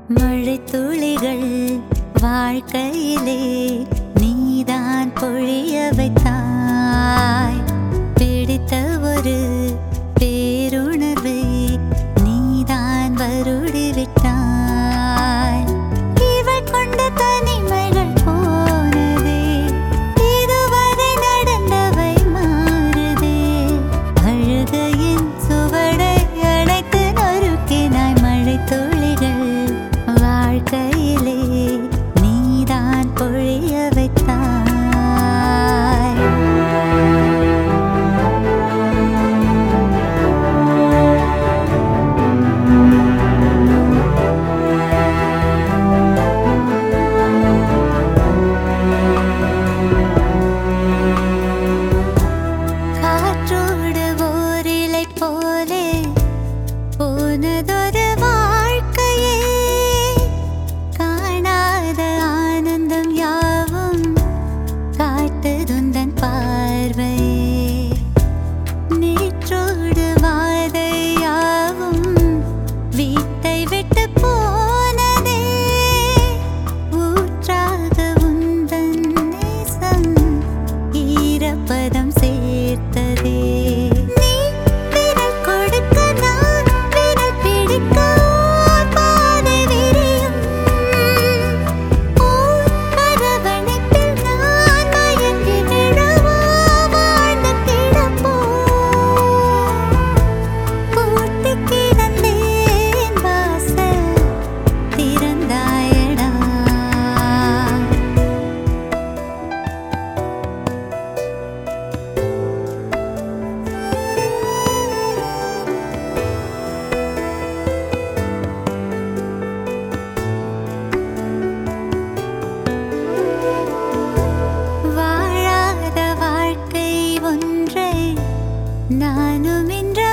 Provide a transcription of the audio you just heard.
மழைத்துளிகள் வாழ்க்கையிலே நீதான் பொழிய வைத்தாய். பிடித்த ஒரு பேருணர்வை நீதான் வருடி விட்டாய். இவள் கொண்ட தனிமைகள் போனதே, இதுவரை நடந்தவை மாறுதே. அழுகையின் சுவடை அடைத்து நொறுக்கினாய். மழைத்துளிகள் வாழ்க்கையிலே நீதான் பொழிய வைத்தாய். காற்றோடு ஓரிலை போலே போனதொரு வாழ்க்கையே, காணாத ஆனந்தம் யாவும் காட்டுதுந்தன் பார்வை. நேற்றோடு வாதை யாவும் வீட்டை விட்டு போனதே, ஊற்றாக உந்தன் நேசம் ஈரப்பதம் சேர்த்ததே. நீ விரல் கொடுக்க நான் விரல் பிடிக்க ஓர் பாதை விரியும். ஓர் அரவணைப்பில் நான் மயங்கி விழவா வாழ்ந்து கிடப்போம். பூட்டி கிடந்தேன் வாசல் திறந்தாயடா. வாழாத வாழ்க்கை ஒன்றை நானும் இன்று